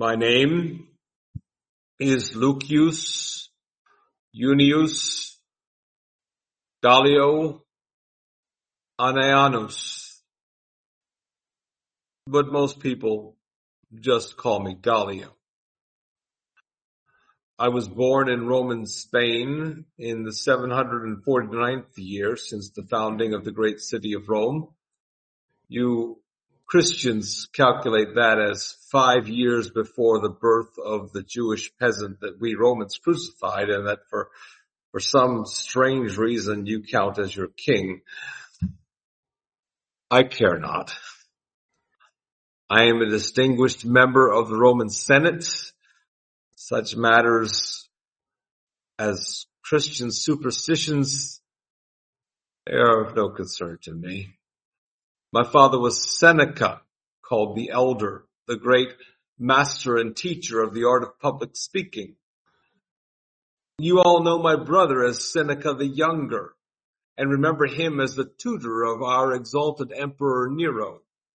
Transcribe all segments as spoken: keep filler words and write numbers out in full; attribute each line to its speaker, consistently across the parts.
Speaker 1: My name is Lucius Junius Gallio Annianus, but most people just call me Gallio. I was born in Roman Spain in the seven hundred forty-ninth year since the founding of the great city of Rome. You Christians calculate that as five years before the birth of the Jewish peasant that we Romans crucified, and that for, for some strange reason you count as your king. I care not. I am a distinguished member of the Roman Senate. Such matters as Christian superstitions, they are of no concern to me. My father was Seneca, called the Elder, the great master and teacher of the art of public speaking. You all know my brother as Seneca the Younger, and remember him as the tutor of our exalted Emperor Nero.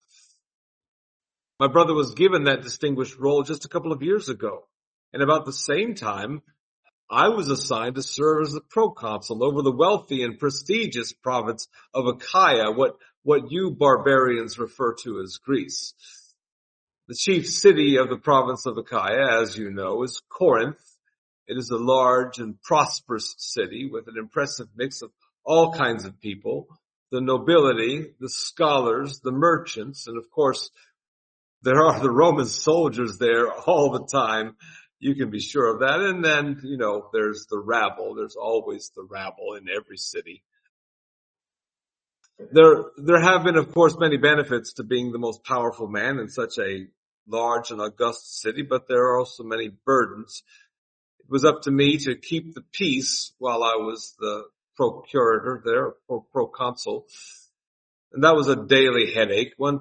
Speaker 1: My brother was given that distinguished role just a couple of years ago, and about the same time, I was assigned to serve as the proconsul over the wealthy and prestigious province of Achaia, what, what you barbarians refer to as Greece. The chief city of the province of Achaia, as you know, is Corinth. It is a large and prosperous city with an impressive mix of all kinds of people, the nobility, the scholars, the merchants, and of course, there are the Roman soldiers there all the time. You can be sure of that. And then, you know, there's the rabble. There's always the rabble in every city. There, there have been, of course, many benefits to being the most powerful man in such a large and august city, but there are also many burdens. It was up to me to keep the peace while I was the procurator there, or proconsul. And that was a daily headache. One,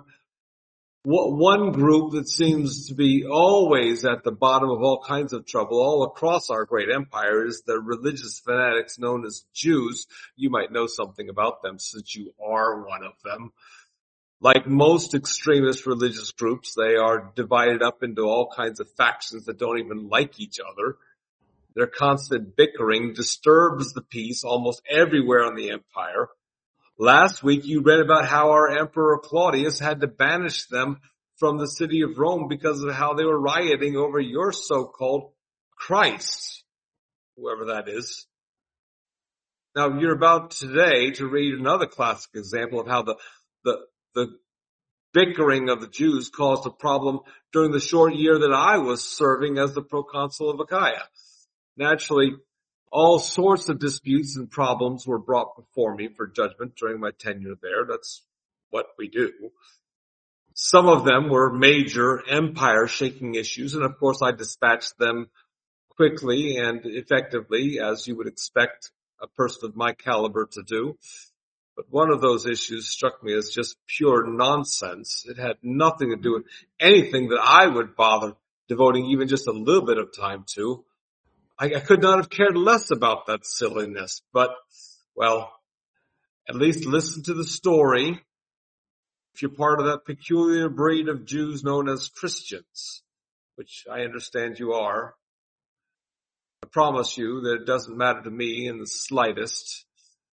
Speaker 1: One group that seems to be always at the bottom of all kinds of trouble all across our great empire is the religious fanatics known as Jews. You might know something about them since you are one of them. Like most extremist religious groups, they are divided up into all kinds of factions that don't even like each other. Their constant bickering disturbs the peace almost everywhere in the empire. Last week you read about how our Emperor Claudius had to banish them from the city of Rome because of how they were rioting over your so-called Christ, whoever that is. Now you're about today to read another classic example of how the, the, the bickering of the Jews caused a problem during the short year that I was serving as the proconsul of Achaia. Naturally, all sorts of disputes and problems were brought before me for judgment during my tenure there. That's what we do. Some of them were major empire-shaking issues, and of course I dispatched them quickly and effectively, as you would expect a person of my caliber to do. But one of those issues struck me as just pure nonsense. It had nothing to do with anything that I would bother devoting even just a little bit of time to. I, I could not have cared less about that silliness, but, well, at least listen to the story if you're part of that peculiar breed of Jews known as Christians, which I understand you are. I promise you that it doesn't matter to me in the slightest.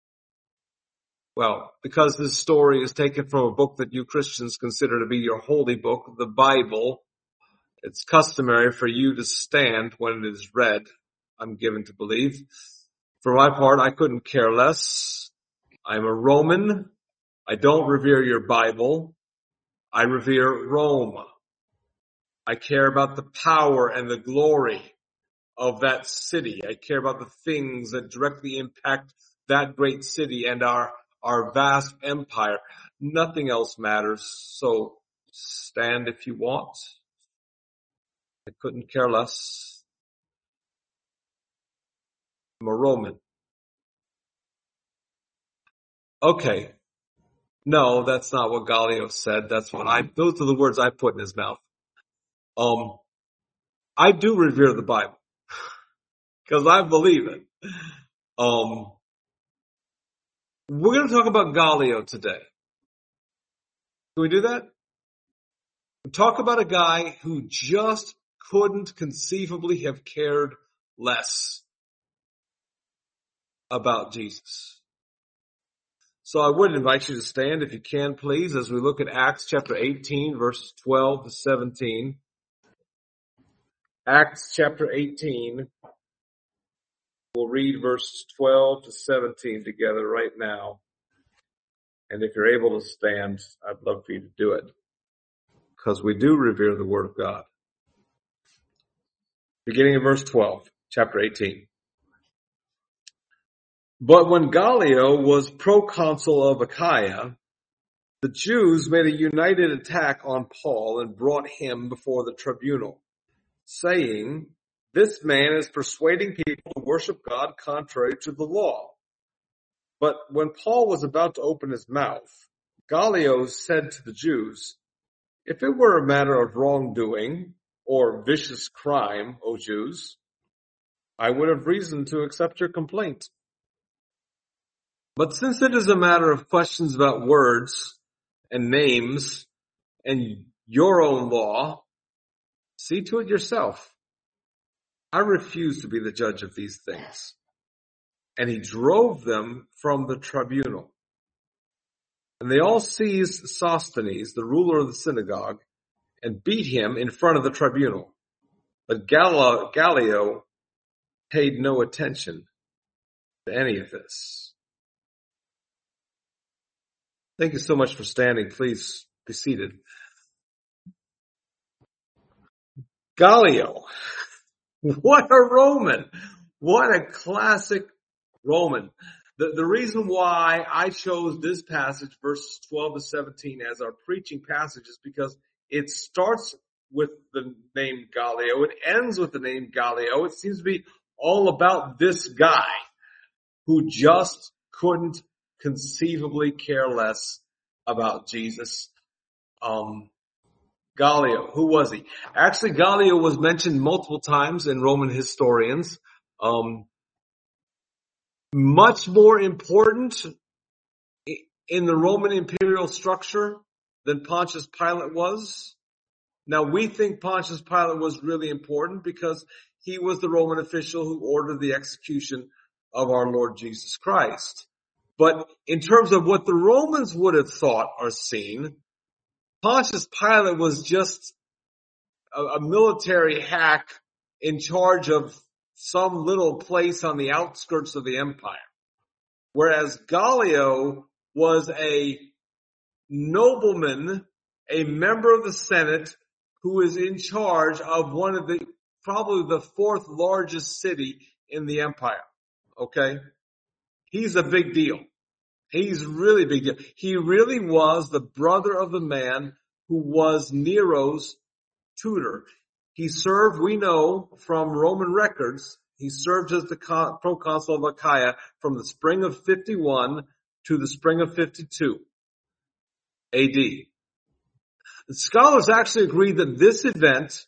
Speaker 1: Well, because this story is taken from a book that you Christians consider to be your holy book, the Bible, it's customary for you to stand when it is read, I'm given to believe. For my part, I couldn't care less. I'm a Roman. I don't revere your Bible. I revere Rome. I care about the power and the glory of that city. I care about the things that directly impact that great city and our, our vast empire. Nothing else matters. So stand if you want. I couldn't care less. I'm a Roman. Okay. No, that's not what Gallio said. That's what I, those are the words I put in his mouth. Um, I do revere the Bible. Cause I believe it. Um, we're going to talk about Gallio today. Can we do that? Talk about a guy who just couldn't conceivably have cared less about Jesus. So I would invite you to stand, if you can, please, as we look at Acts chapter eighteen, verses twelve to seventeen. Acts chapter eighteen. We'll read verses twelve to seventeen together right now. And if you're able to stand, I'd love for you to do it, because we do revere the Word of God. Beginning in verse twelve, chapter eighteen. But when Gallio was proconsul of Achaia, the Jews made a united attack on Paul and brought him before the tribunal, saying, "This man is persuading people to worship God contrary to the law." But when Paul was about to open his mouth, Gallio said to the Jews, "If it were a matter of wrongdoing or vicious crime, O Jews, I would have reason to accept your complaint. But since it is a matter of questions about words and names and your own law, see to it yourself. I refuse to be the judge of these things." And he drove them from the tribunal. And they all seized Sosthenes, the ruler of the synagogue, and beat him in front of the tribunal. But Gallio paid no attention to any of this. Thank you so much for standing. Please be seated. Gallio. What a Roman. What a classic Roman. The, the reason why I chose this passage, verses twelve to seventeen, as our preaching passage is because it starts with the name Gallio. It ends with the name Gallio. It seems to be all about this guy who just couldn't conceivably care less about Jesus. Um, Gallio, who was he? Actually, Gallio was mentioned multiple times in Roman historians. Um, much more important in the Roman imperial structure than Pontius Pilate was. Now, we think Pontius Pilate was really important because he was the Roman official who ordered the execution of our Lord Jesus Christ. But in terms of what the Romans would have thought or seen, Pontius Pilate was just a, a military hack in charge of some little place on the outskirts of the empire. Whereas Gallio was a nobleman, a member of the Senate, who is in charge of one of the, probably the fourth largest city in the empire. Okay? He's a big deal. He's really big deal. He really was the brother of the man who was Nero's tutor. He served, we know from Roman records, he served as the proconsul of Achaia from the spring of fifty-one to the spring of fifty-two A D. The scholars actually agree that this event,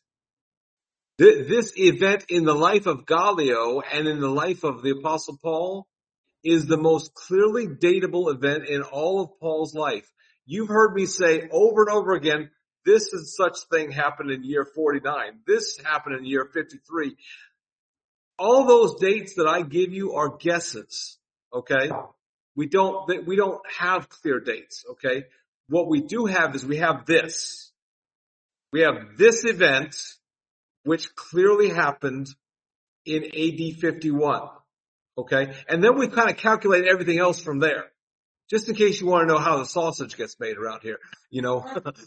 Speaker 1: this event in the life of Gallio and in the life of the Apostle Paul is the most clearly datable event in all of Paul's life. You've heard me say over and over again, this and such thing happened in year forty-nine. This happened in year fifty-three. All those dates that I give you are guesses, okay? We don't, we don't have clear dates, okay? What we do have is we have this. We have this event, which clearly happened in A D fifty-one, okay? And then we kind of calculate everything else from there. Just in case you want to know how the sausage gets made around here, you know.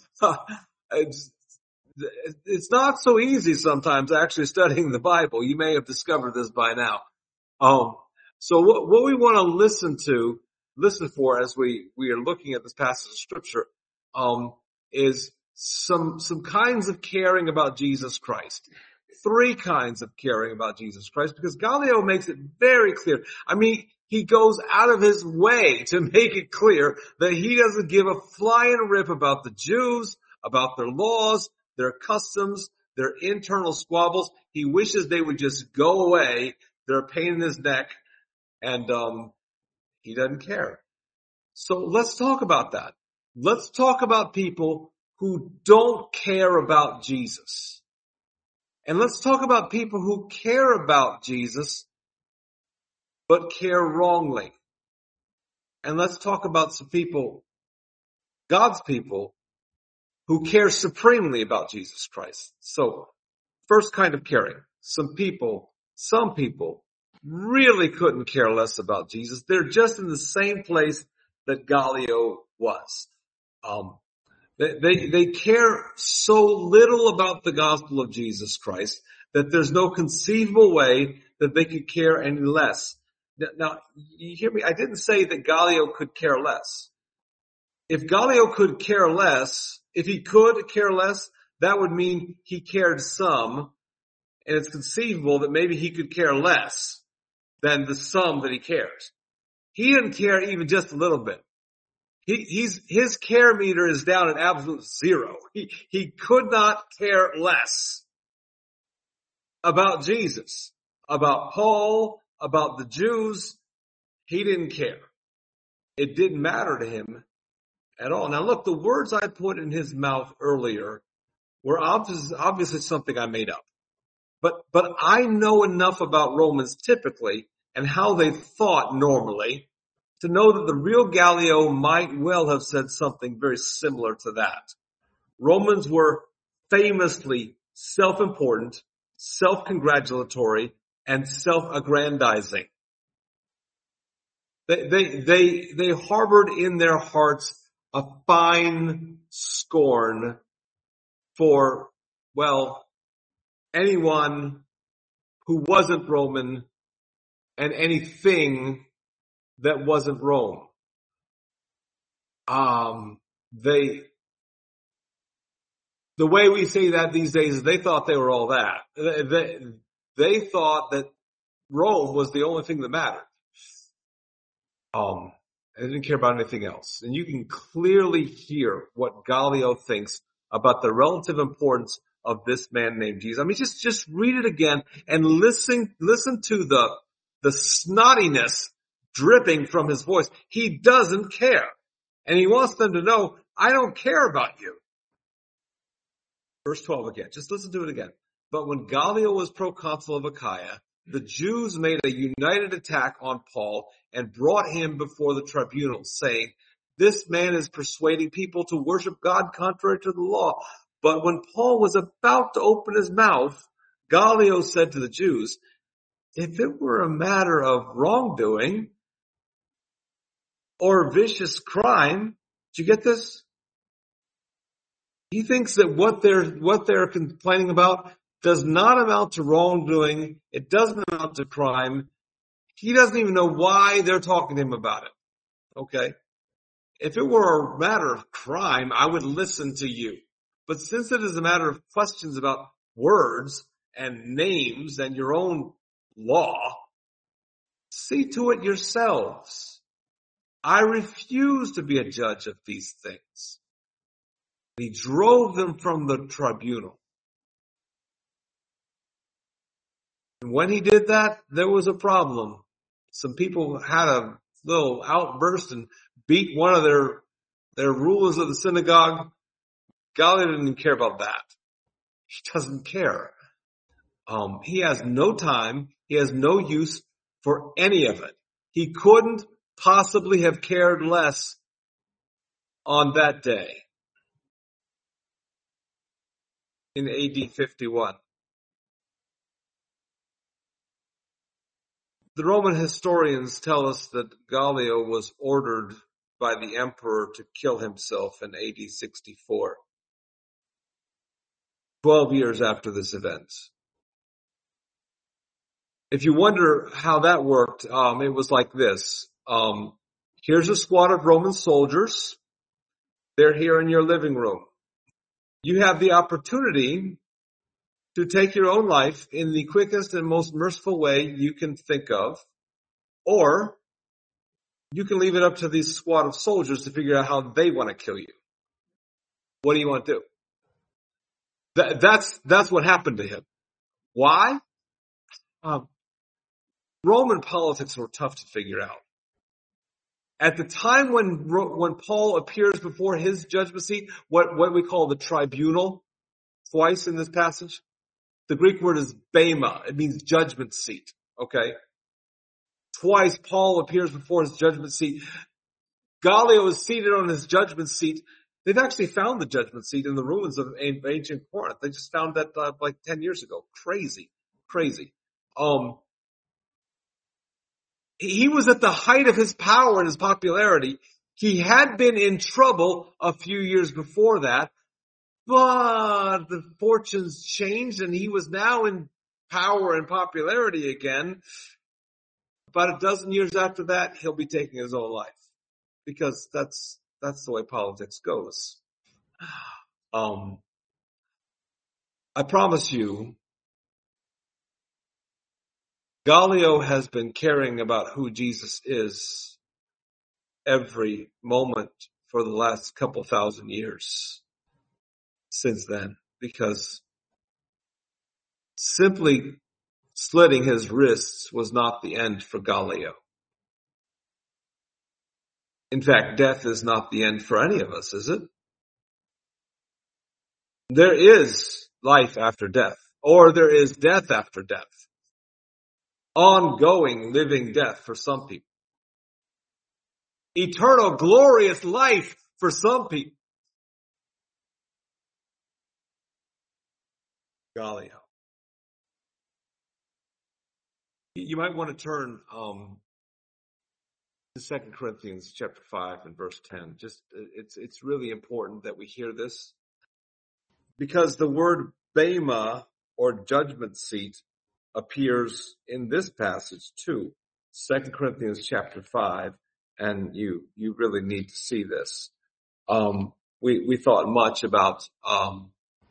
Speaker 1: it's, it's not so easy sometimes actually studying the Bible. You may have discovered this by now. Um, so what, what we want to listen to, listen for as we, we are looking at this passage of scripture, um, is some, some kinds of caring about Jesus Christ. Three kinds of caring about Jesus Christ, because Gallio makes it very clear. I mean, he goes out of his way to make it clear that he doesn't give a flying rip about the Jews, about their laws, their customs, their internal squabbles. He wishes they would just go away. They're a pain in his neck, and um he doesn't care. So let's talk about that. Let's talk about people who don't care about Jesus. And let's talk about people who care about Jesus, but care wrongly. And let's talk about some people, God's people, who care supremely about Jesus Christ. So, first kind of caring. Some people, some people really couldn't care less about Jesus. They're just in the same place that Gallio was. Um, they, they, they care so little about the gospel of Jesus Christ that there's no conceivable way that they could care any less. Now, now, you hear me? I didn't say that Gallio could care less. If Gallio could care less, if he could care less, that would mean he cared some, and it's conceivable that maybe he could care less than the some that he cares. He didn't care even just a little bit. He, he's, his care meter is down at absolute zero. He, he could not care less about Jesus, about Paul, about the Jews. He didn't care. It didn't matter to him at all. Now look, the words I put in his mouth earlier were obviously, obviously something I made up. But, but I know enough about Romans typically and how they thought normally to know that the real Gallio might well have said something very similar to that. Romans were famously self-important, self-congratulatory, and self-aggrandizing. They, they, they, they harbored in their hearts a fine scorn for, well, anyone who wasn't Roman and anything that wasn't Rome. Um, they, the way we say that these days is they thought they were all that. They, they, they thought that Rome was the only thing that mattered. Um, they didn't care about anything else. And you can clearly hear what Gallio thinks about the relative importance of this man named Jesus. I mean, just, just read it again and listen, listen to the, the snottiness dripping from his voice. He doesn't care. And he wants them to know, I don't care about you. Verse twelve again. Just listen to it again. But when Gallio was proconsul of Achaia, the Jews made a united attack on Paul and brought him before the tribunal, saying, this man is persuading people to worship God contrary to the law. But when Paul was about to open his mouth, Gallio said to the Jews, if it were a matter of wrongdoing or vicious crime, did you get this? He thinks that what they're, what they're complaining about does not amount to wrongdoing. It doesn't amount to crime. He doesn't even know why they're talking to him about it. Okay? If it were a matter of crime, I would listen to you. But since it is a matter of questions about words and names and your own law, see to it yourselves. I refuse to be a judge of these things. He drove them from the tribunal. And when he did that, there was a problem. Some people had a little outburst and beat one of their, their rulers of the synagogue. Gallio didn't care about that. He doesn't care. Um, he has no time. He has no use for any of it. He couldn't possibly have cared less on that day in A D fifty-one. The Roman historians tell us that Gallio was ordered by the emperor to kill himself in A D sixty-four, twelve years after this event. If you wonder how that worked, um, it was like this. Um, here's a squad of Roman soldiers. They're here in your living room. You have the opportunity to take your own life in the quickest and most merciful way you can think of, or you can leave it up to this squad of soldiers to figure out how they want to kill you. What do you want to do? That, that's, that's what happened to him. Why? Um, Roman politics were tough to figure out. At the time when, when Paul appears before his judgment seat, what, what we call the tribunal, twice in this passage, The Greek word is bema. It means judgment seat. Okay. Twice Paul appears before his judgment seat. Gallio is seated on his judgment seat. They've actually found the judgment seat in the ruins of ancient Corinth. They just found that uh, like ten years ago. Crazy. Crazy. Um, he was at the height of his power and his popularity. He had been in trouble a few years before that, but the fortunes changed and he was now in power and popularity again. About a dozen years after that, he'll be taking his own life because that's, that's the way politics goes. Um, I promise you, Gallio has been caring about who Jesus is every moment for the last couple thousand years since then, because simply slitting his wrists was not the end for Gallio. In fact, death is not the end for any of us, is it? There is life after death, or there is death after death. Ongoing living death for some people. Eternal glorious life for some people. Gallio. You might want to turn um, to Second Corinthians chapter five and verse ten. Just it's it's really important that we hear this, because the word bema, or judgment seat, appears in this passage too. Second Corinthians chapter five, and you you really need to see this. Um, we we thought much about um,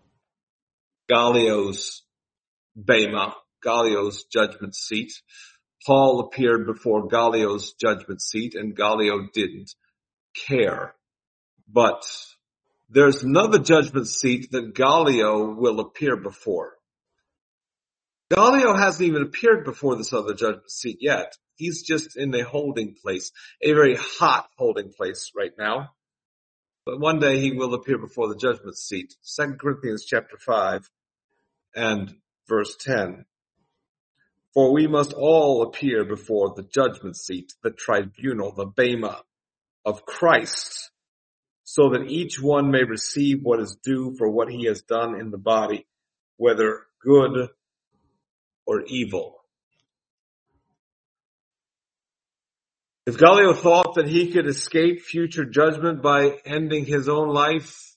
Speaker 1: Gallio's bema, Gallio's judgment seat. Paul appeared before Gallio's judgment seat, and Gallio didn't care. But there's another judgment seat that Gallio will appear before. Gallio hasn't even appeared before this other judgment seat yet. He's just in a holding place, a very hot holding place right now. But one day he will appear before the judgment seat. Second Corinthians chapter five and verse ten. For we must all appear before the judgment seat, the tribunal, the bema of Christ, so that each one may receive what is due for what he has done in the body, whether good or evil. If Gallio thought that he could escape future judgment by ending his own life,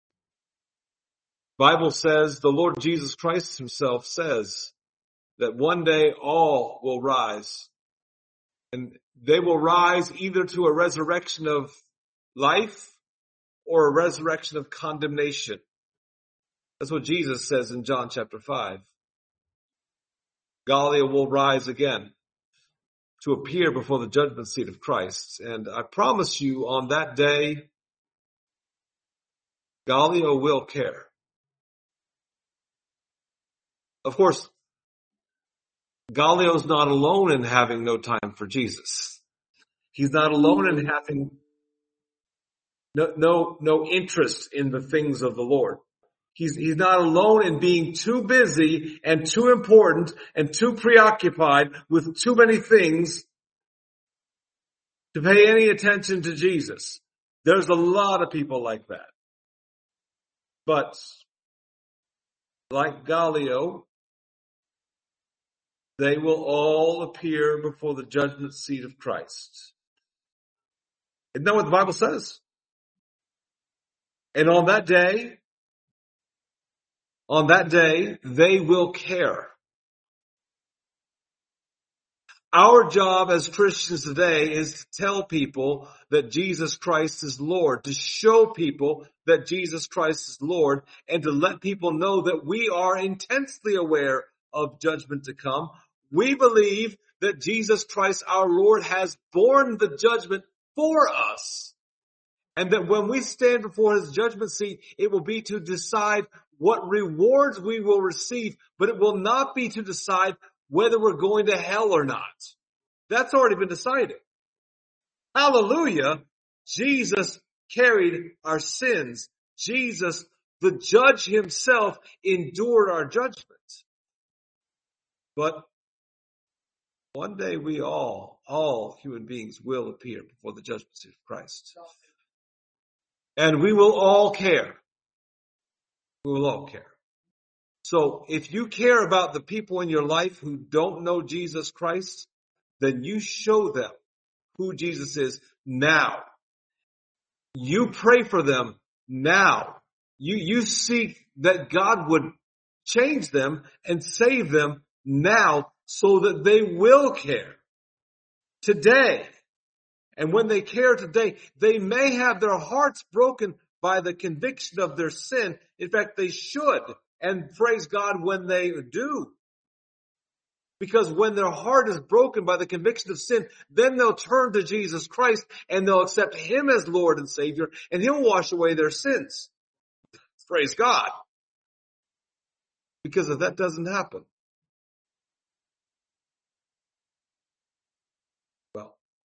Speaker 1: the Bible says, the Lord Jesus Christ himself says, that one day all will rise. And they will rise either to a resurrection of life or a resurrection of condemnation. That's what Jesus says in John chapter five. Gallio will rise again to appear before the judgment seat of Christ. And I promise you, on that day, Gallio will care. Of course, Gallio's not alone in having no time for Jesus. He's not alone in having no, no, no interest in the things of the Lord. He's, he's not alone in being too busy and too important and too preoccupied with too many things to pay any attention to Jesus. There's a lot of people like that. But like Gallio, they will all appear before the judgment seat of Christ. Isn't that what the Bible says? And on that day, on that day, they will care. Our job as Christians today is to tell people that Jesus Christ is Lord, to show people that Jesus Christ is Lord, and to let people know that we are intensely aware of judgment to come. We believe that Jesus Christ our Lord has borne the judgment for us. And that when we stand before his judgment seat, it will be to decide what rewards we will receive, but it will not be to decide whether we're going to hell or not. That's already been decided. Hallelujah. Jesus carried our sins. Jesus The judge himself endured our judgment. But one day we all, all human beings will appear before the judgment seat of Christ. And we will all care. We will all care. So if you care about the people in your life who don't know Jesus Christ, then you show them who Jesus is now. You pray for them now. You, you seek that God would change them and save them now so that they will care today. And when they care today, they may have their hearts broken by the conviction of their sin. In fact, they should. And praise God when they do. Because when their heart is broken by the conviction of sin, then they'll turn to Jesus Christ and they'll accept Him as Lord and Savior, and He'll wash away their sins. Praise God. Because if that doesn't happen, well,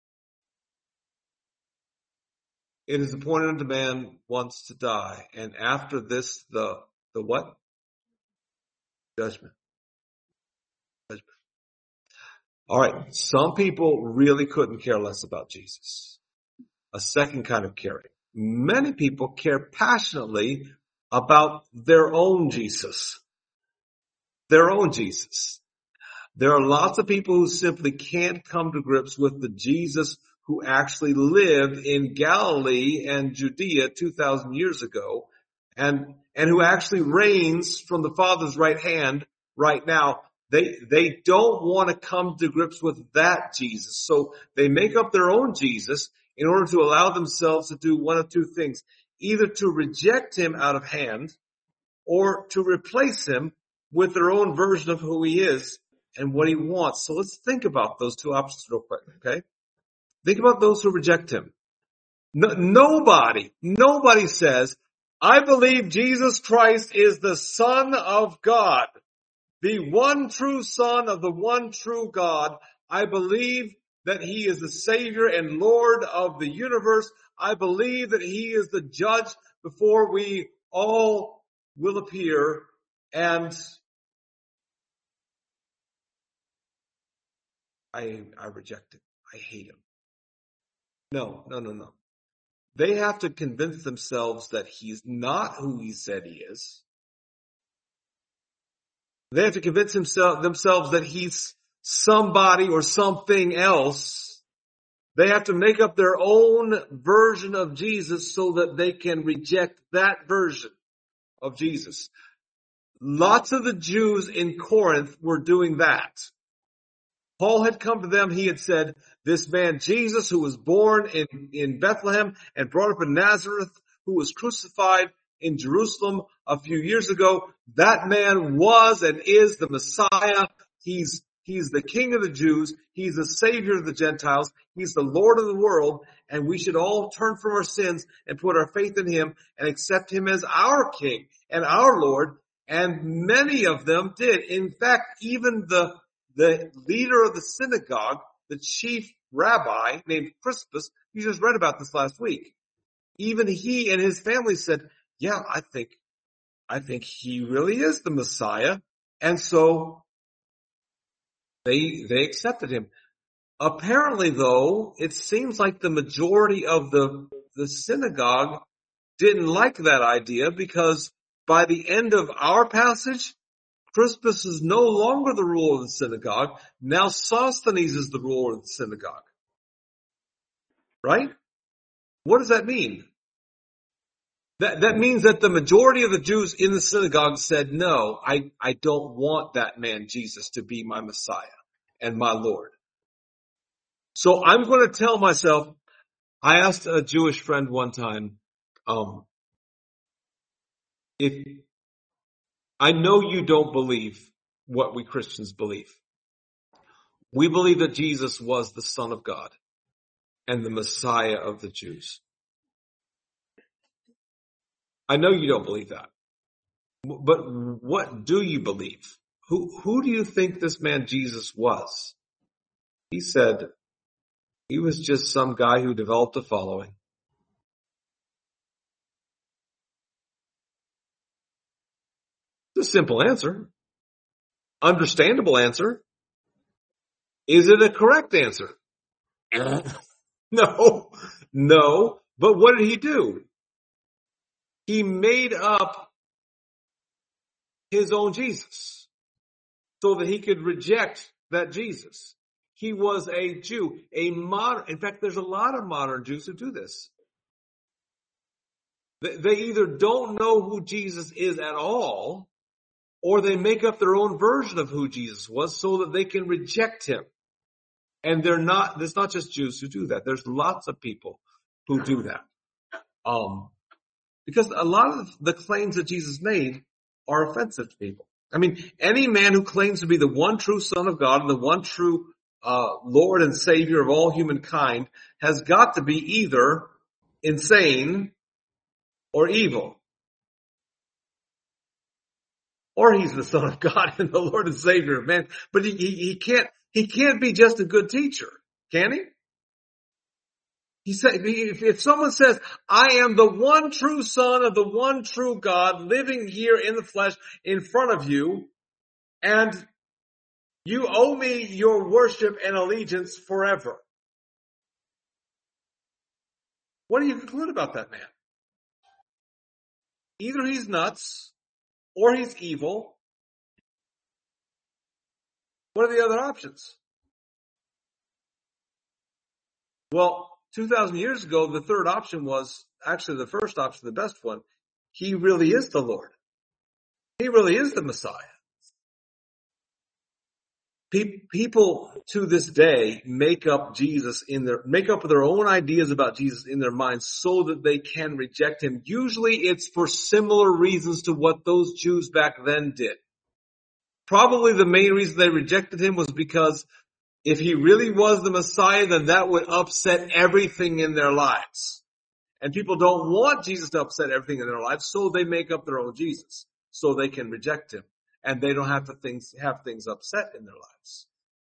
Speaker 1: it is appointed unto man once to die, and after this, the, the what? Judgment. Judgment. All right. Some people really couldn't care less about Jesus. A second kind of caring. Many people care passionately about their own Jesus. Their own Jesus. There are lots of people who simply can't come to grips with the Jesus who actually lived in Galilee and Judea two thousand years ago, and, and who actually reigns from the Father's right hand right now. They, they don't want to come to grips with that Jesus. So they make up their own Jesus in order to allow themselves to do one of two things. Either to reject Him out of hand or to replace Him with their own version of who He is and what He wants. So let's think about those two options real quick, okay? Think about those who reject Him. No, nobody, nobody says, I believe Jesus Christ is the Son of God, the one true Son of the one true God. I believe that He is the Savior and Lord of the universe. I believe that He is the judge before we all will appear, and I, I reject Him. I hate Him. No, no, no, no. They have to convince themselves that He's not who He said He is. They have to convince himself, themselves that He's somebody or something else. They have to make up their own version of Jesus so that they can reject that version of Jesus. Lots of the Jews in Corinth were doing that. Paul had come to them. He had said, this man Jesus, who was born in, in Bethlehem and brought up in Nazareth, who was crucified in Jerusalem a few years ago, that man was and is the Messiah. He's, he's the King of the Jews. He's the Savior of the Gentiles. He's the Lord of the world. And we should all turn from our sins and put our faith in Him and accept Him as our King and our Lord. And many of them did. In fact, even the, the leader of the synagogue, the chief rabbi named Crispus, you just read about this last week. Even he and his family said, yeah, I think, I think He really is the Messiah. And so they, they accepted Him. Apparently though, it seems like the majority of the, the synagogue didn't like that idea, because by the end of our passage, Crispus is no longer the ruler of the synagogue. Now Sosthenes is the ruler of the synagogue. Right? What does that mean? That, that means that the majority of the Jews in the synagogue said, no, I, I don't want that man Jesus to be my Messiah and my Lord. So I'm going to tell myself, I asked a Jewish friend one time, um, if I know you don't believe what we Christians believe. We believe that Jesus was the Son of God and the Messiah of the Jews. I know you don't believe that. But what do you believe? Who, who do you think this man Jesus was? He said he was just some guy who developed a following. It's a simple answer. Understandable answer. Is it a correct answer? No, no. But what did he do? He made up his own Jesus so that he could reject that Jesus. He was a Jew, a modern, in fact, there's a lot of modern Jews who do this. They either don't know who Jesus is at all, or they make up their own version of who Jesus was so that they can reject him. And they're not, there's not just Jews who do that. There's lots of people who do that. Um, because a lot of the claims that Jesus made are offensive to people. I mean, any man who claims to be the one true Son of God and the one true uh, Lord and Savior of all humankind has got to be either insane or evil. Or he's the Son of God and the Lord and Savior of man. But he, he, he can't, he can't be just a good teacher, can he? He said, if, if someone says, I am the one true Son of the one true God living here in the flesh in front of you, and you owe me your worship and allegiance forever. What do you conclude about that man? Either he's nuts or he's evil. What are the other options? Well, two thousand years ago, the third option was actually the first option, the best one. He really is the Lord. He really is the Messiah. People to this day make up Jesus in their, make up their own ideas about Jesus in their minds so that they can reject him. Usually it's for similar reasons to what those Jews back then did. Probably the main reason they rejected him was because if he really was the Messiah, then that would upset everything in their lives. And people don't want Jesus to upset everything in their lives, so they make up their own Jesus so they can reject him. And they don't have to things, have things upset in their lives.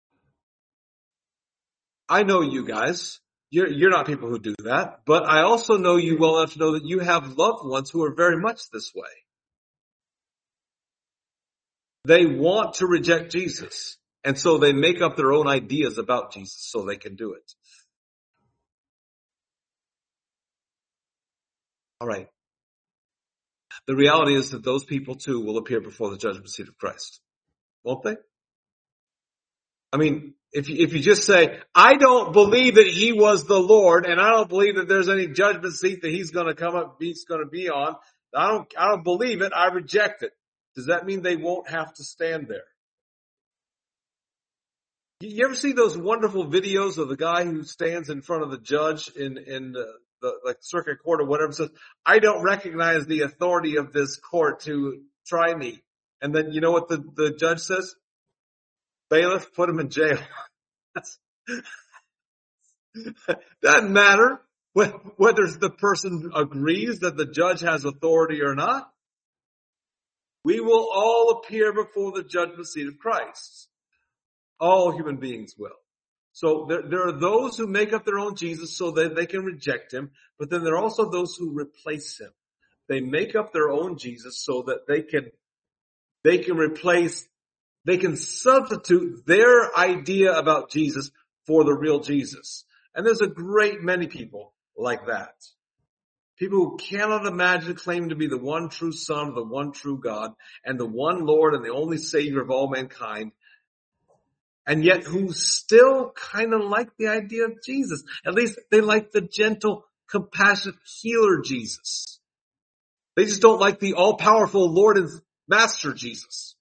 Speaker 1: I know you guys. You're, you're not people who do that. But I also know you well enough to know that you have loved ones who are very much this way. They want to reject Jesus. And so they make up their own ideas about Jesus so they can do it. All right. The reality is that those people too will appear before the judgment seat of Christ. Won't they? I mean, if you, if you just say, I don't believe that he was the Lord, and I don't believe that there's any judgment seat that he's going to come up, he's going to be on. I don't, I don't believe it. I reject it. Does that mean they won't have to stand there? You ever see those wonderful videos of the guy who stands in front of the judge in, in the, the like circuit court or whatever and says, I don't recognize the authority of this court to try me. And then you know what the, the judge says? Bailiff, put him in jail. Doesn't matter whether the person agrees that the judge has authority or not. We will all appear before the judgment seat of Christ. All human beings will. So there, there are those who make up their own Jesus so that they can reject him, but then there are also those who replace him. They make up their own Jesus so that they can, they can replace, they can substitute their idea about Jesus for the real Jesus. And there's a great many people like that. People who cannot imagine claiming to be the one true Son of the one true God and the one Lord and the only Savior of all mankind, and yet who still kind of like the idea of Jesus. At least they like the gentle, compassionate healer Jesus. They just don't like the all-powerful Lord and Master Jesus.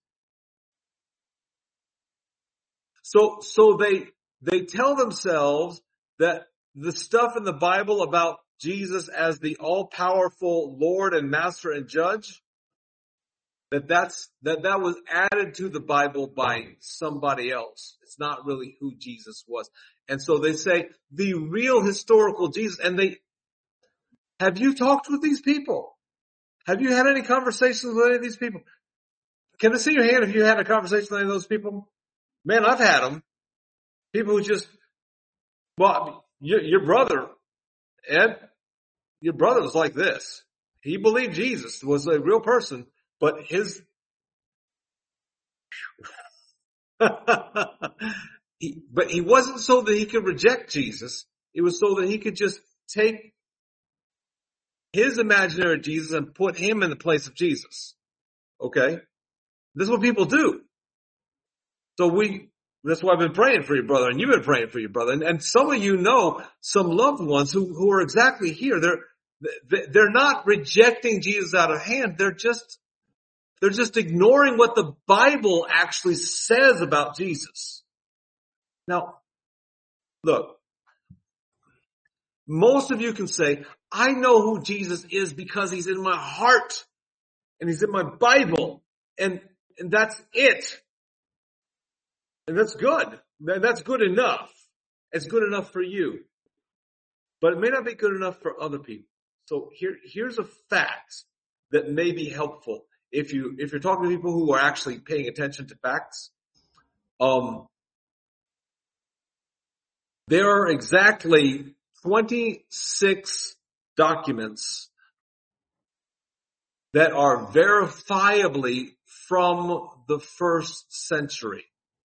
Speaker 1: So, so they, they tell themselves that the stuff in the Bible about Jesus as the all-powerful Lord and Master and Judge, that that's, that that was added to the Bible by somebody else. It's not really who Jesus was. And so they say the real historical Jesus, and they, have you talked with these people? Have you had any conversations with any of these people? Can I see your hand if you had a conversation with any of those people? Man, I've had them. People who just, well, your, your brother, Ed, your brother was like this. He believed Jesus was a real person, but his he, but he wasn't so that he could reject Jesus. It was so that he could just take his imaginary Jesus and put him in the place of Jesus. Okay? This is what people do. So we, that's why I've been praying for your brother, and you've been praying for your brother. And, and some of you know some loved ones who, who are exactly here. They're, they're not rejecting Jesus out of hand. They're just, they're just ignoring what the Bible actually says about Jesus. Now, look, most of you can say, I know who Jesus is because he's in my heart and he's in my Bible, and, and that's it. And that's good. That's good enough. It's good enough for you. But it may not be good enough for other people. So here, here's a fact that may be helpful if you, if you're talking to people who are actually paying attention to facts. Um, there are exactly twenty-six documents that are verifiably from the first century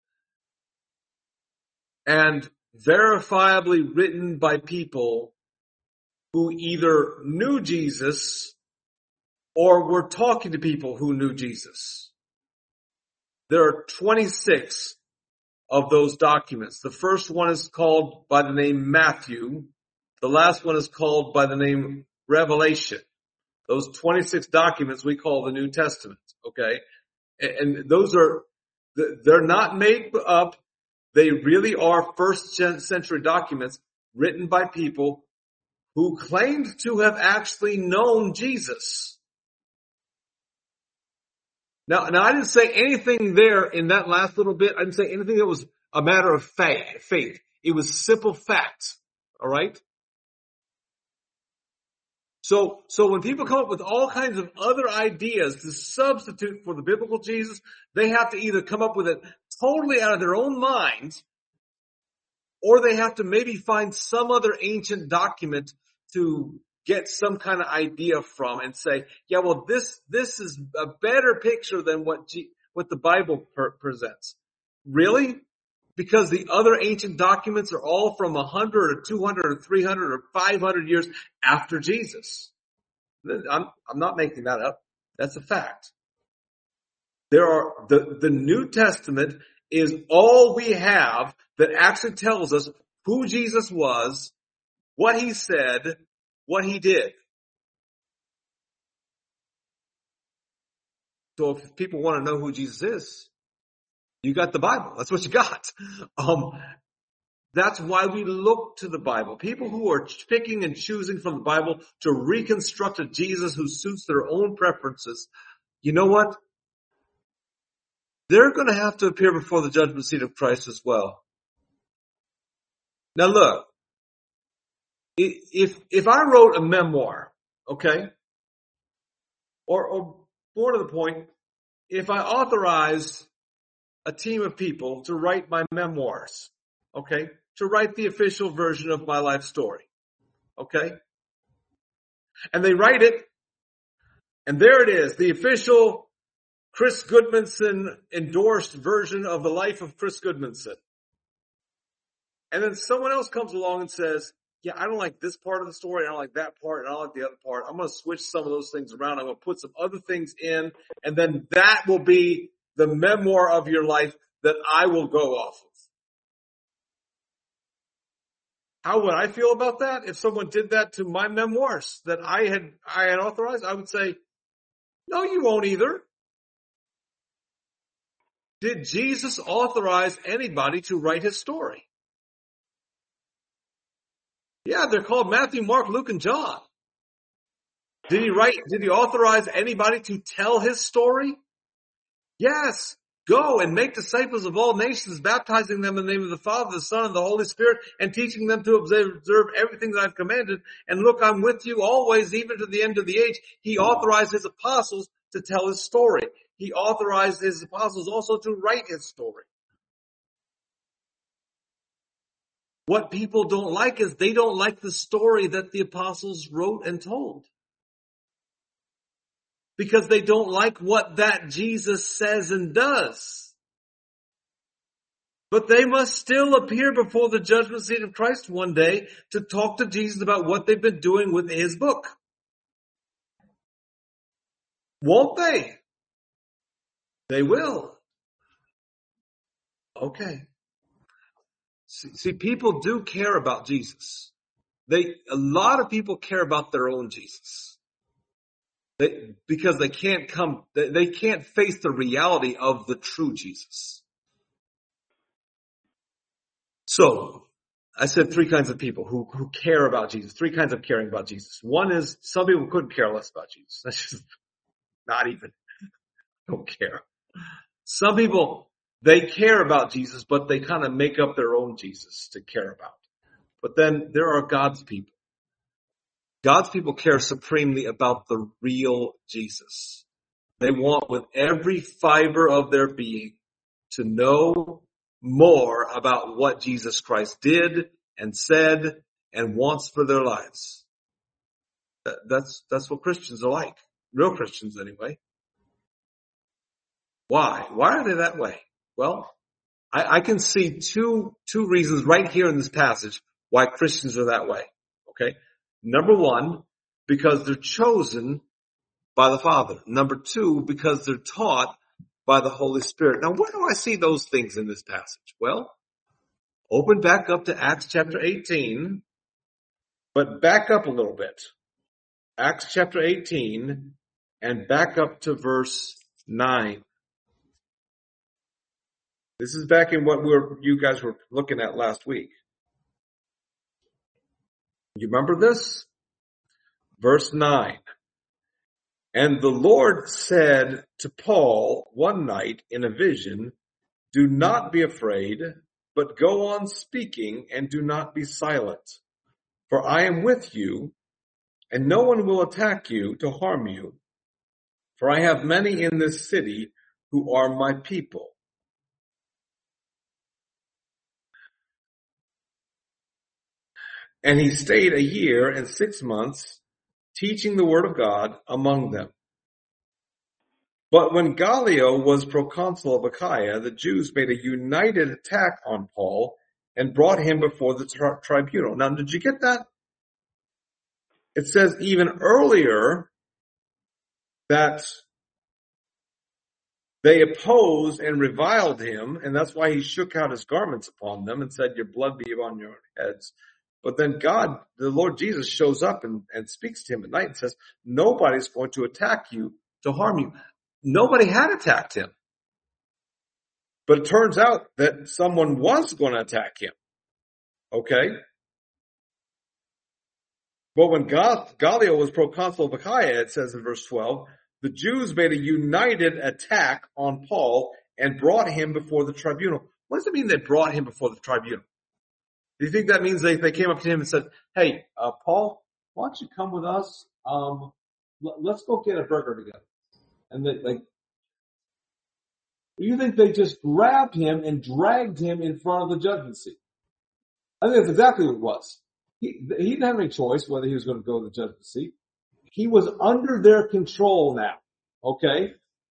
Speaker 1: and verifiably written by people who either knew Jesus or were talking to people who knew Jesus. There are twenty-six of those documents. The first one is called by the name Matthew. The last one is called by the name Revelation. Those twenty-six documents we call the New Testament, okay? And those are, they're not made up. They really are first century documents written by people who claimed to have actually known Jesus. Now, now I didn't say anything there in that last little bit. I didn't say anything that was a matter of faith. It was simple facts. All right? So, so when people come up with all kinds of other ideas to substitute for the biblical Jesus, they have to either come up with it totally out of their own minds, or they have to maybe find some other ancient document to get some kind of idea from and say, yeah, well, this, this is a better picture than what G, what the Bible per- presents. Really? Because the other ancient documents are all from one hundred or two hundred or three hundred or five hundred years after Jesus. I'm, I'm not making that up. That's a fact. There are, the, the New Testament is all we have that actually tells us who Jesus was, what he said, what he did. So if people want to know who Jesus is, you got the Bible. That's what you got. Um, that's why we look to the Bible. People who are picking and choosing from the Bible to reconstruct a Jesus who suits their own preferences, you know what? They're going to have to appear before the judgment seat of Christ as well. Now look, if, if I wrote a memoir, okay, or, or more to the point, if I authorized a team of people to write my memoirs, okay, to write the official version of my life story, okay, and they write it, and there it is, the official Chris Goodmanson endorsed version of the life of Chris Goodmanson. And then someone else comes along and says, yeah, I don't like this part of the story, I don't like that part, and I don't like the other part. I'm going to switch some of those things around. I'm going to put some other things in, and then that will be the memoir of your life that I will go off of. How would I feel about that? If someone did that to my memoirs that I had, I had authorized, I would say, no, you won't either. Did Jesus authorize anybody to write his story? Yeah, they're called Matthew, Mark, Luke, and John. Did he write, did he authorize anybody to tell his story? Yes. Go and make disciples of all nations, baptizing them in the name of the Father, the Son, and the Holy Spirit, and teaching them to observe, observe everything that I've commanded. And look, I'm with you always, even to the end of the age. He authorized his apostles to tell his story. He authorized his apostles also to write his story. What people don't like is they don't like the story that the apostles wrote and told. Because they don't like what that Jesus says and does. But they must still appear before the judgment seat of Christ one day to talk to Jesus about what they've been doing with his book. Won't they? They will. Okay. See, see, people do care about Jesus. They, a lot of people care about their own Jesus. They, because they can't come, they, they can't face the reality of the true Jesus. So, I said three kinds of people who, who care about Jesus. Three kinds of caring about Jesus. One is some people couldn't care less about Jesus. That's just not even, don't care. Some people, they care about Jesus, but they kind of make up their own Jesus to care about. But then there are God's people. God's people care supremely about the real Jesus. They want with every fiber of their being to know more about what Jesus Christ did and said and wants for their lives. That, that's, that's what Christians are like. Real Christians anyway. Why? Why are they that way? Well, I, I can see two, two reasons right here in this passage why Christians are that way. Okay? Number one, because they're chosen by the Father. Number two, because they're taught by the Holy Spirit. Now, where do I see those things in this passage? Well, open back up to Acts chapter eighteen, but back up a little bit. Acts chapter eighteen, and back up to verse nine. This is back in what we were, you guys were looking at last week. You remember this? Verse nine. And the Lord said to Paul one night in a vision, do not be afraid, but go on speaking and do not be silent. For I am with you, and no one will attack you to harm you. For I have many in this city who are my people. And he stayed a year and six months, teaching the word of God among them. But when Gallio was proconsul of Achaia, the Jews made a united attack on Paul and brought him before the tri- tribunal. Now, did you get that? It says even earlier that they opposed and reviled him, and that's why he shook out his garments upon them and said, your blood be upon your heads. But then God, the Lord Jesus, shows up and, and speaks to him at night and says, nobody's going to attack you to harm you. Nobody had attacked him. But it turns out that someone was going to attack him. Okay? But when Gallio was proconsul of Achaia, it says in verse twelve, the Jews made a united attack on Paul and brought him before the tribunal. What does it mean they brought him before the tribunal? Do you think that means they, they came up to him and said, hey, uh, Paul, why don't you come with us? Um, l- let's go get a burger together. And they, like, you think they just grabbed him and dragged him in front of the judgment seat? I think that's exactly what it was. He, he didn't have any choice whether he was going to go to the judgment seat. He was under their control now. Okay?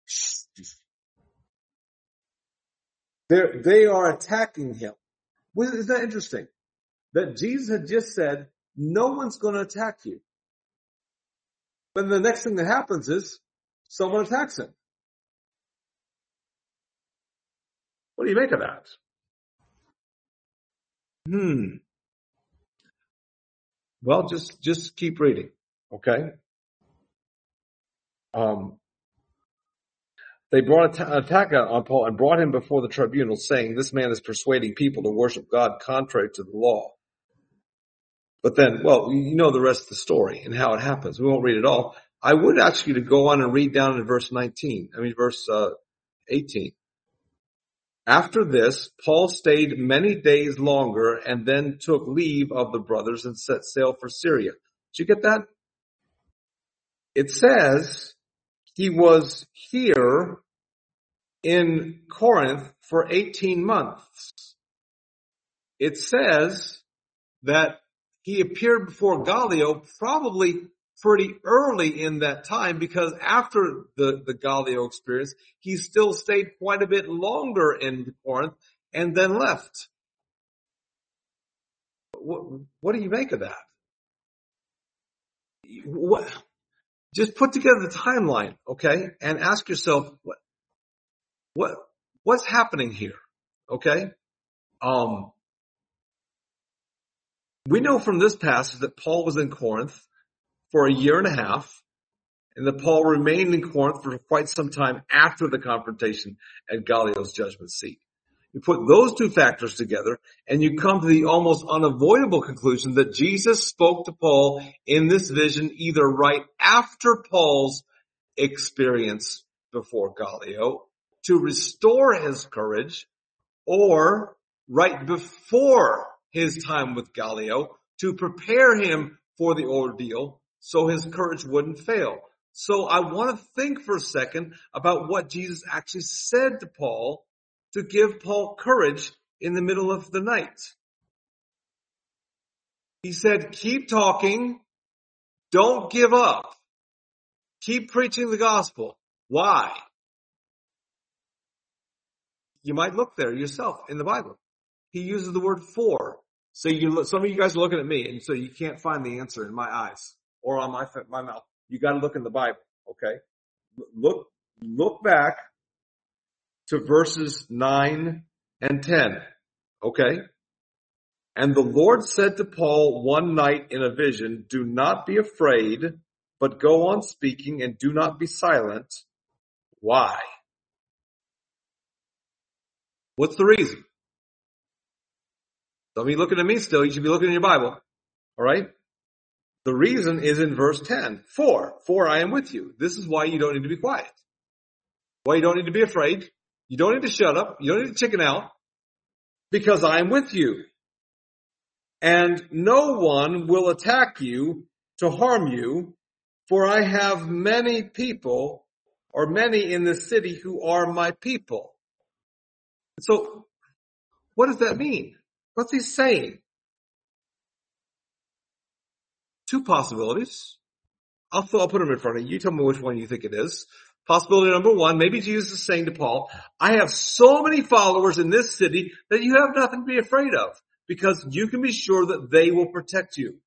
Speaker 1: They're, they are attacking him. Well, isn't that interesting? That Jesus had just said, no one's going to attack you. But the next thing that happens is someone attacks him. What do you make of that? Hmm. Well, just, just keep reading. Okay? Um, they brought an attack on Paul and brought him before the tribunal, saying, this man is persuading people to worship God contrary to the law. But then, well, you know the rest of the story and how it happens. We won't read it all. I would ask you to go on and read down in verse nineteen. I mean, verse uh, eighteen. After this, Paul stayed many days longer and then took leave of the brothers and set sail for Syria. Did you get that? It says he was here in Corinth for eighteen months. It says that he appeared before Gallio probably pretty early in that time, because after the, the Gallio experience, he still stayed quite a bit longer in Corinth, and then left. What, what do you make of that? What, just put together the timeline, okay, and ask yourself what what what's happening here, okay? Um, we know from this passage that Paul was in Corinth for a year and a half, and that Paul remained in Corinth for quite some time after the confrontation at Gallio's judgment seat. You put those two factors together, and you come to the almost unavoidable conclusion that Jesus spoke to Paul in this vision either right after Paul's experience before Gallio to restore his courage, or right before his time with Gallio to prepare him for the ordeal so his courage wouldn't fail. So I want to think for a second about what Jesus actually said to Paul to give Paul courage in the middle of the night. He said, keep talking, don't give up, keep preaching the gospel. Why? You might look there yourself in the Bible. He uses the word for. So you, some of you guys are looking at me, and so you can't find the answer in my eyes or on my my mouth. You got to look in the Bible, okay? Look, look back to verses nine and ten, okay? And the Lord said to Paul one night in a vision, do not be afraid, but go on speaking and do not be silent. Why? What's the reason? Don't be looking at me still. You should be looking in your Bible. All right? The reason is in verse ten. For, for I am with you. This is why you don't need to be quiet. Why you don't need to be afraid. You don't need to shut up. You don't need to chicken out. Because I am with you. And no one will attack you to harm you, for I have many people, or many in the city who are my people. So, what does that mean? What's he saying? Two possibilities. I'll, I'll put them in front of you. You tell me which one you think it is. Possibility number one, maybe Jesus is saying to Paul, I have so many followers in this city that you have nothing to be afraid of, because you can be sure that they will protect you.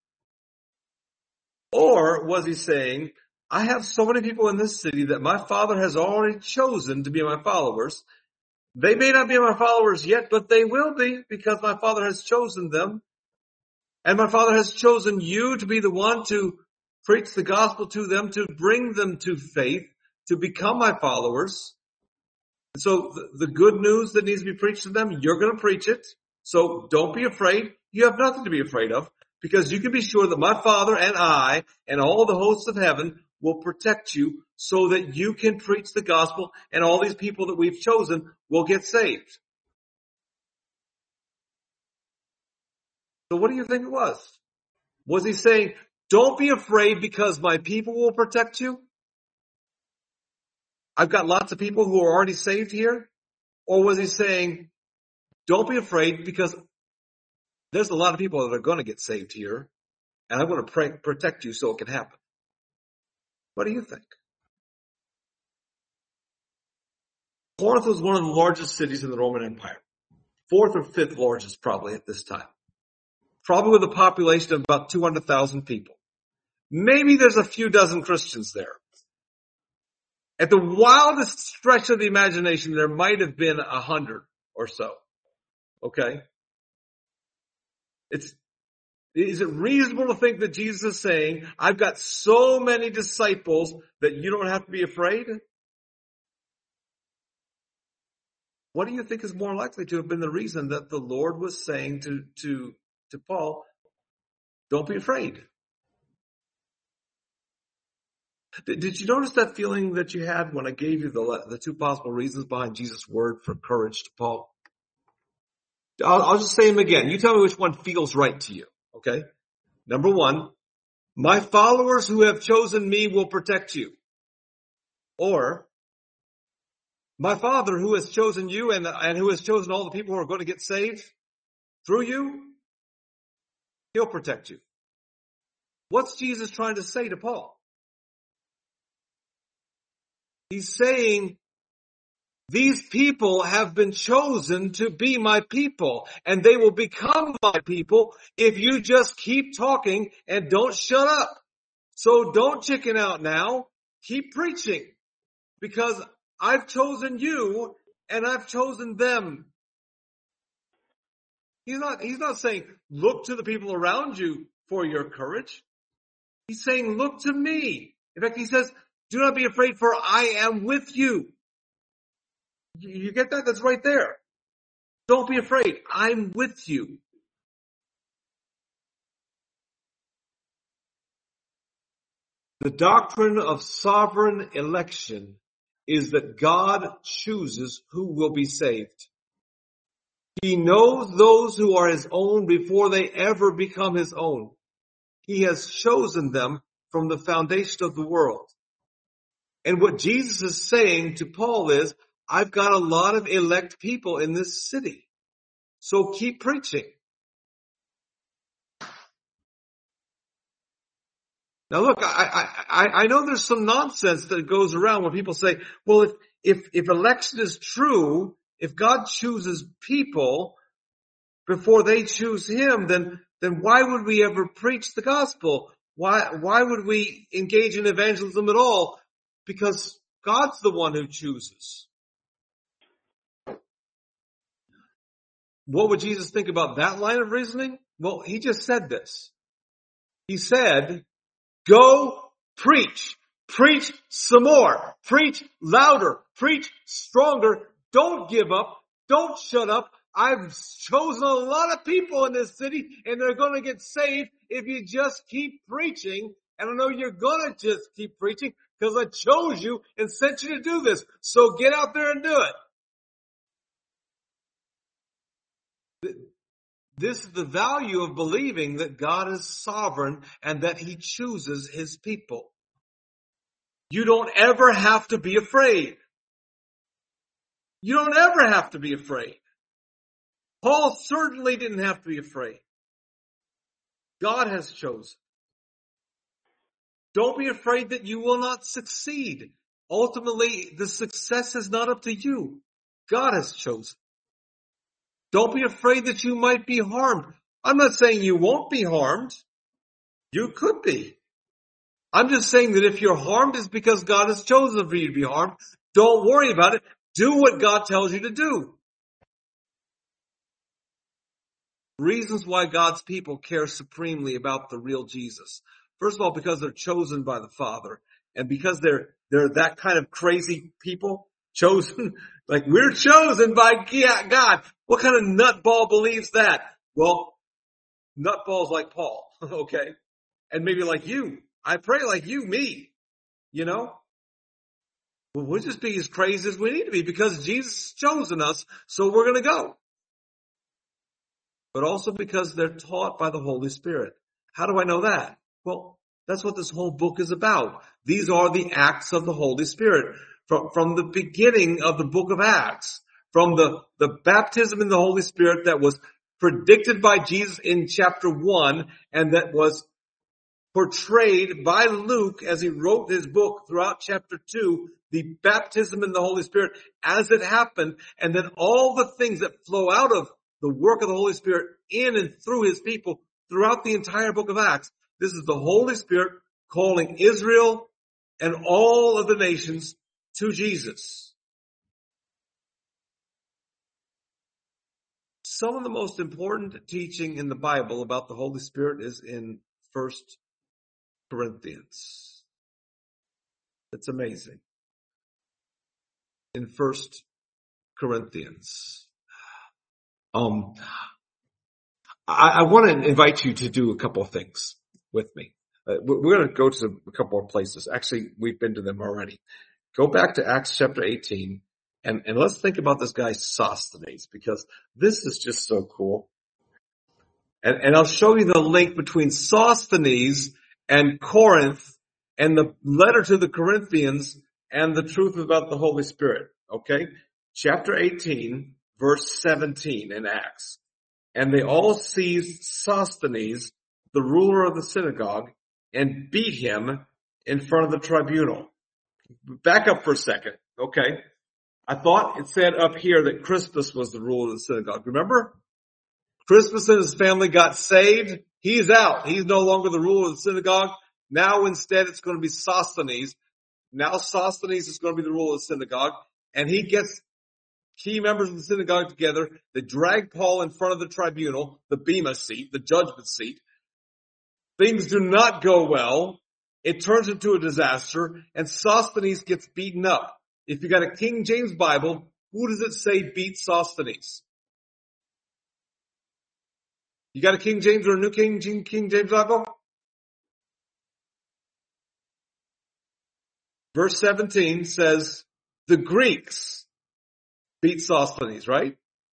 Speaker 1: Or was he saying, I have so many people in this city that my Father has already chosen to be my followers. They may not be my followers yet, but they will be, because my Father has chosen them. And my Father has chosen you to be the one to preach the gospel to them, to bring them to faith, to become my followers. And so the, the good news that needs to be preached to them, you're going to preach it. So don't be afraid. You have nothing to be afraid of, because you can be sure that my Father and I and all the hosts of heaven will protect you so that you can preach the gospel and all these people that we've chosen will get saved. So what do you think it was? Was he saying, don't be afraid because my people will protect you? I've got lots of people who are already saved here. Or was he saying, don't be afraid because there's a lot of people that are going to get saved here, and I'm going to pray, protect you so it can happen. What do you think? Corinth was one of the largest cities in the Roman Empire. Fourth or fifth largest probably at this time. Probably with a population of about two hundred thousand people. Maybe there's a few dozen Christians there. At the wildest stretch of the imagination, there might have been a hundred or so. Okay? It's, is it reasonable to think that Jesus is saying, I've got so many disciples that you don't have to be afraid? What do you think is more likely to have been the reason that the Lord was saying to, to, to Paul, don't be afraid? Did, did you notice that feeling that you had when I gave you the, the two possible reasons behind Jesus' word for courage to Paul? I'll, I'll just say them again. You tell me which one feels right to you, okay? Number one, my followers who have chosen me will protect you. Or, my Father who has chosen you and, and who has chosen all the people who are going to get saved through you, he'll protect you. What's Jesus trying to say to Paul? He's saying, These people have been chosen to be my people, and they will become my people if you just keep talking and don't shut up. So don't chicken out now. Keep preaching, because I've chosen you and I've chosen them. He's not, he's not saying, look to the people around you for your courage. He's saying, look to me. In fact, he says, do not be afraid, for I am with you. You get that? That's right there. Don't be afraid. I'm with you. The doctrine of sovereign election is that God chooses who will be saved. He knows those who are his own before they ever become his own. He has chosen them from the foundation of the world. And what Jesus is saying to Paul is, I've got a lot of elect people in this city. So keep preaching. Now look, I, I, I know there's some nonsense that goes around when people say, well, if, if, if election is true, if God chooses people before they choose him, then, then why would we ever preach the gospel? Why, why would we engage in evangelism at all? Because God's the one who chooses. What would Jesus think about that line of reasoning? Well, he just said this. He said, go preach. Preach some more. Preach louder. Preach stronger. Don't give up. Don't shut up. I've chosen a lot of people in this city, and they're going to get saved if you just keep preaching. And I know you're going to just keep preaching because I chose you and sent you to do this. So get out there and do it. This is the value of believing that God is sovereign and that he chooses his people. You don't ever have to be afraid. You don't ever have to be afraid. Paul certainly didn't have to be afraid. God has chosen. Don't be afraid that you will not succeed. Ultimately, the success is not up to you. God has chosen. Don't be afraid that you might be harmed. I'm not saying you won't be harmed. You could be. I'm just saying that if you're harmed, it's because God has chosen for you to be harmed. Don't worry about it. Do what God tells you to do. Reasons why God's people care supremely about the real Jesus. First of all, because they're chosen by the Father. And because they're, they're that kind of crazy people. Chosen. Like, we're chosen by God. What kind of nutball believes that? Well, nutballs like Paul. Okay. And maybe like you. I pray like you, me. You know? Well, we'll just be as crazy as we need to be because Jesus has chosen us, so we're going to go. But also because they're taught by the Holy Spirit. How do I know that? Well, that's what this whole book is about. These are the acts of the Holy Spirit. From, from the beginning of the book of Acts, from the, the baptism in the Holy Spirit that was predicted by Jesus in chapter one and that was portrayed by Luke as he wrote his book throughout chapter two, the baptism in the Holy Spirit as it happened, and then all the things that flow out of the work of the Holy Spirit in and through his people throughout the entire book of Acts. This is the Holy Spirit calling Israel and all of the nations to Jesus. Some of the most important teaching in the Bible about the Holy Spirit is in First Corinthians. It's amazing. In First Corinthians. Um, I, I want to invite you to do a couple of things with me. Uh, we're going to go to a couple of places. Actually, we've been to them already. Go back to Acts chapter eighteen, and, and let's think about this guy Sosthenes, because this is just so cool. And, and I'll show you the link between Sosthenes and Corinth and the letter to the Corinthians and the truth about the Holy Spirit. Okay? Chapter eighteen, verse seventeen in Acts. And they all seized Sosthenes, the ruler of the synagogue, and beat him in front of the tribunal. Back up for a second. Okay. I thought it said up here that Crispus was the ruler of the synagogue. Remember? Crispus and his family got saved. He's out. He's no longer the ruler of the synagogue. Now instead it's going to be Sosthenes. Now Sosthenes is going to be the ruler of the synagogue. And he gets key members of the synagogue together. They drag Paul in front of the tribunal, the bema seat, the judgment seat. Things do not go well. It turns into a disaster, and Sosthenes gets beaten up. If you got a King James Bible, who does it say beat Sosthenes? You got a King James or a New King, King James Bible? Verse seventeen says, the Greeks beat Sosthenes, right?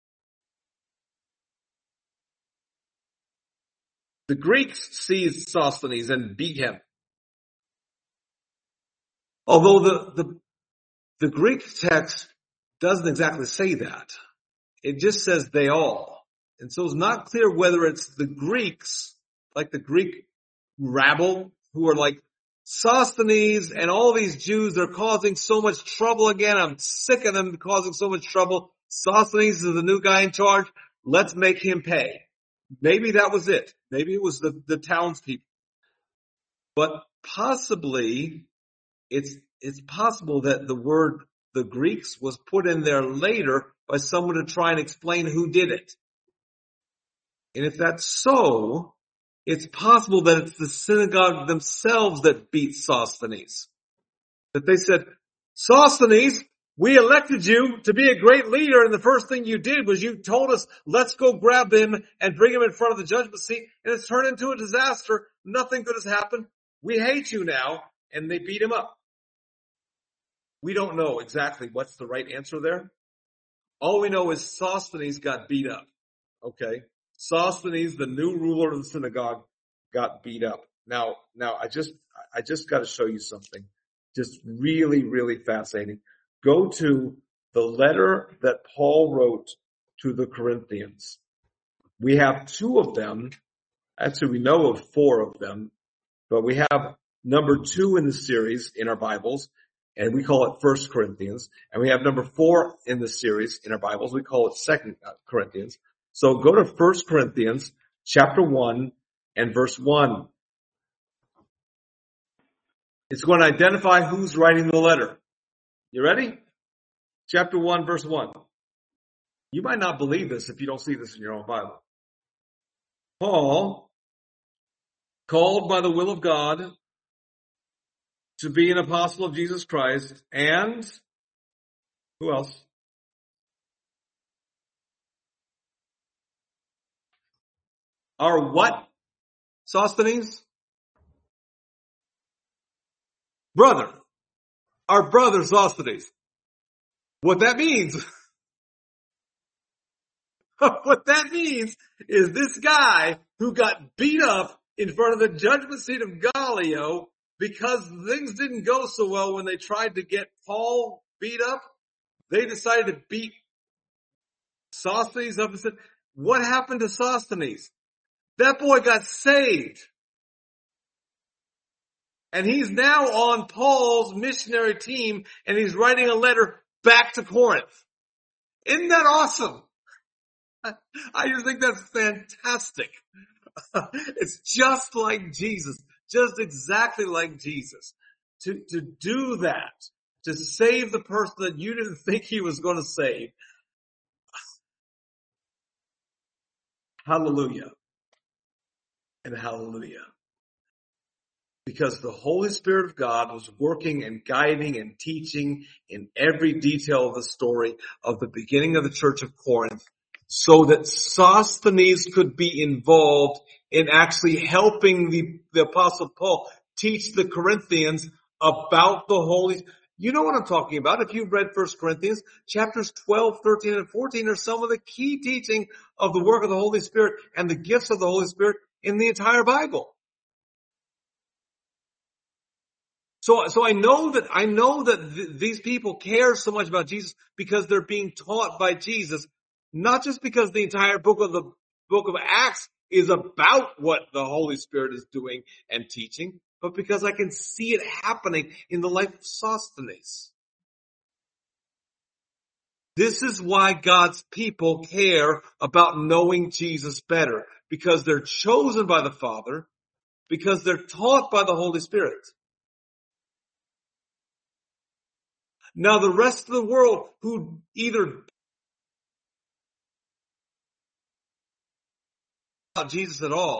Speaker 1: The Greeks seized Sosthenes and beat him. Although the, the, the Greek text doesn't exactly say that. It just says they all. And so it's not clear whether it's the Greeks, like the Greek rabble, who are like, Sosthenes and all these Jews, they're causing so much trouble again. I'm sick of them causing so much trouble. Sosthenes is the new guy in charge. Let's make him pay. Maybe that was it. Maybe it was the, the townspeople. But possibly, it's, it's possible that the word the Greeks was put in there later by someone to try and explain who did it. And if that's so, it's possible that it's the synagogue themselves that beat Sosthenes. That they said, Sosthenes, we elected you to be a great leader, and the first thing you did was you told us, let's go grab him and bring him in front of the judgment seat, and it's turned into a disaster. Nothing good has happened. We hate you now, and they beat him up. We don't know exactly what's the right answer there. All we know is Sosthenes got beat up. Okay? Sosthenes, the new ruler of the synagogue, got beat up. Now, now I just, I just got to show you something. Just really, really fascinating. Go to the letter that Paul wrote to the Corinthians. We have two of them. Actually, we know of four of them, but we have number two in the series in our Bibles, and we call it First Corinthians. And we have number four in the series in our Bibles. We call it Second Corinthians. So go to First Corinthians chapter one and verse one. It's going to identify who's writing the letter. You ready? Chapter one, verse one. You might not believe this if you don't see this in your own Bible. Paul, called by the will of God to be an apostle of Jesus Christ, and who else? Our what? Sosthenes? Brother. Our brother Sosthenes. What that means, what that means is this guy who got beat up in front of the judgment seat of Gallio because things didn't go so well when they tried to get Paul beat up, they decided to beat Sosthenes up and said, what happened to Sosthenes? That boy got saved. And he's now on Paul's missionary team, and he's writing a letter back to Corinth. Isn't that awesome? I just think that's fantastic. It's just like Jesus. Just exactly like Jesus. To, to do that. To save the person that you didn't think he was going to save. Hallelujah. And hallelujah. Because the Holy Spirit of God was working and guiding and teaching in every detail of the story of the beginning of the church of Corinth, so that Sosthenes could be involved in actually helping the, the Apostle Paul teach the Corinthians about the Holy. You know what I'm talking about. If you've read First Corinthians, chapters twelve, thirteen, and fourteen are some of the key teaching of the work of the Holy Spirit and the gifts of the Holy Spirit in the entire Bible. So, so I know that, I know that th- these people care so much about Jesus because they're being taught by Jesus, not just because the entire book of the book of Acts is about what the Holy Spirit is doing and teaching, but because I can see it happening in the life of Sosthenes. This is why God's people care about knowing Jesus better, because they're chosen by the Father, because they're taught by the Holy Spirit. Now the rest of the world who either about Jesus at all,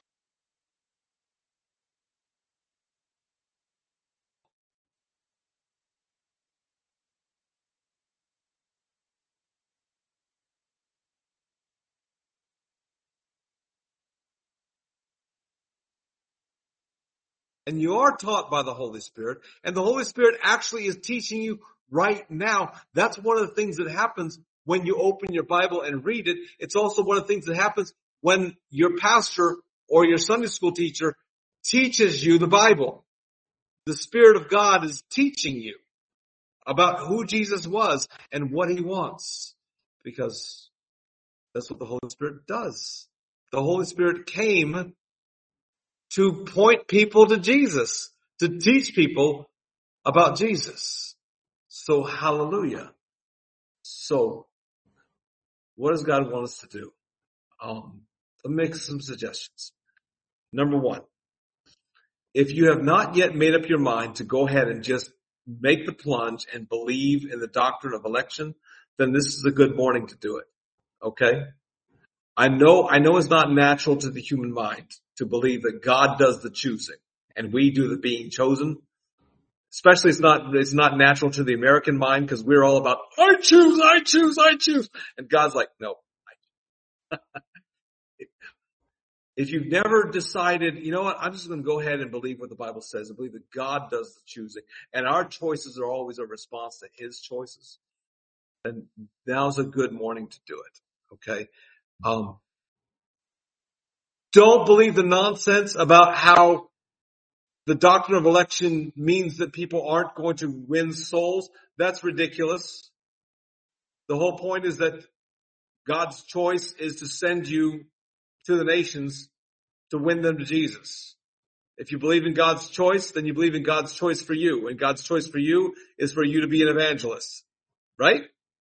Speaker 1: and you are taught by the Holy Spirit, and the Holy Spirit actually is teaching you right now. That's one of the things that happens when you open your Bible and read it. It's also one of the things that happens when your pastor or your Sunday school teacher teaches you the Bible. The Spirit of God is teaching you about who Jesus was and what he wants, because that's what the Holy Spirit does. The Holy Spirit came to point people to Jesus, to teach people about Jesus. So hallelujah. So what does God want us to do? Um, let me make some suggestions. Number one, if you have not yet made up your mind to go ahead and just make the plunge and believe in the doctrine of election, then this is a good morning to do it. Okay? I know, I know it's not natural to the human mind to believe that God does the choosing and we do the being chosen. Especially it's not, it's not natural to the American mind because we're all about, I choose, I choose, I choose. And God's like, no. If you've never decided, you know what, I'm just going to go ahead and believe what the Bible says and believe that God does the choosing and our choices are always a response to his choices, then now's a good morning to do it. Okay? Um, don't believe the nonsense about how the doctrine of election means that people aren't going to win souls. That's ridiculous. The whole point is that God's choice is to send you to the nations to win them to Jesus. If you believe in God's choice, then you believe in God's choice for you. And God's choice for you is for you to be an evangelist. Right?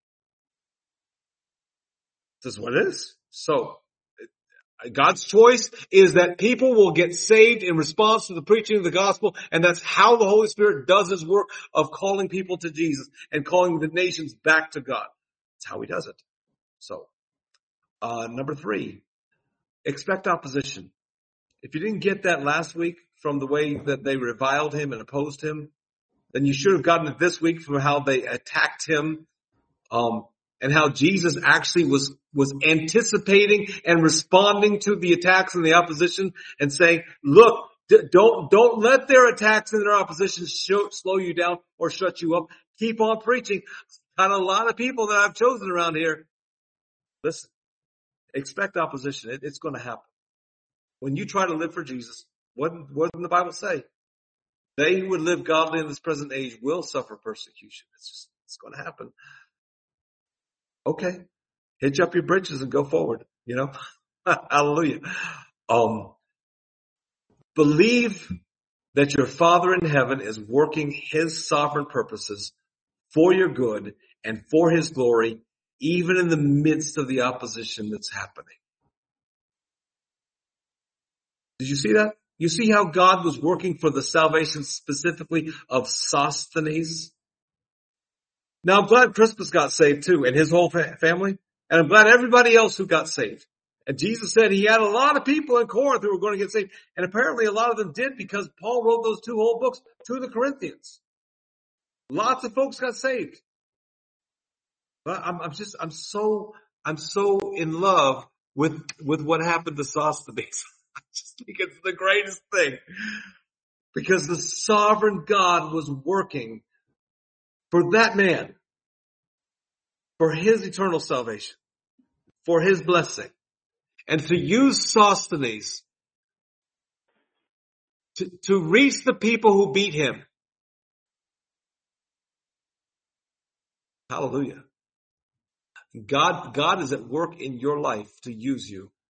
Speaker 1: This is what it is. So, God's choice is that people will get saved in response to the preaching of the gospel, and that's how the Holy Spirit does his work of calling people to Jesus and calling the nations back to God. That's how he does it. So, uh, number three, expect opposition. If you didn't get that last week from the way that they reviled him and opposed him, then you should have gotten it this week from how they attacked him, um, and how Jesus actually was, was anticipating and responding to the attacks and the opposition and saying, look, d- don't, don't let their attacks and their opposition show, slow you down or shut you up. Keep on preaching. Got a lot of people that I've chosen around here. Listen, expect opposition. It, it's going to happen. When you try to live for Jesus, what, what did the Bible say? They who would live godly in this present age will suffer persecution. It's just, it's going to happen. Okay. Hitch up your britches and go forward, you know. Hallelujah. Um, believe that your Father in heaven is working his sovereign purposes for your good and for his glory, even in the midst of the opposition that's happening. Did you see that? You see how God was working for the salvation specifically of Sosthenes? Now I'm glad Crispus got saved too, and his whole fa- family. And I'm glad everybody else who got saved. And Jesus said he had a lot of people in Corinth who were going to get saved. And apparently a lot of them did because Paul wrote those two whole books to the Corinthians. Lots of folks got saved. But I'm, I'm just, I'm so, I'm so in love with, with what happened to Sosthenes. I just think it's the greatest thing. Because the sovereign God was working for that man, for his eternal salvation, for his blessing. And to use Sosthenes to, to reach the people who beat him. Hallelujah. God, God is at work in your life to use you